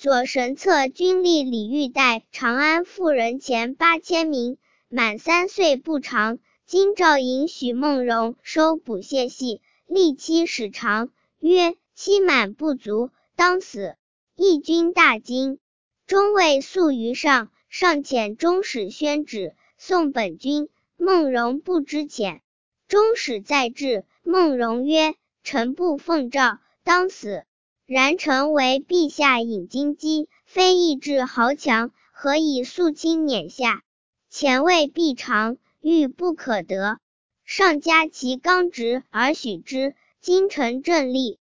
左神策军吏李玉带长安妇人前8000名，满3岁不长。今诏引许孟荣收捕谢系，立期始长，曰：期满不足，当死。义军大惊。中尉宿于上，上遣中使宣旨，送本军。孟荣不知遣。中使再至，孟荣曰：臣不奉诏，当死。然臣为陛下引荆棘，非意志豪强，何以肃清辇下？前位必长，欲不可得。上加其刚直而许之，今臣正立。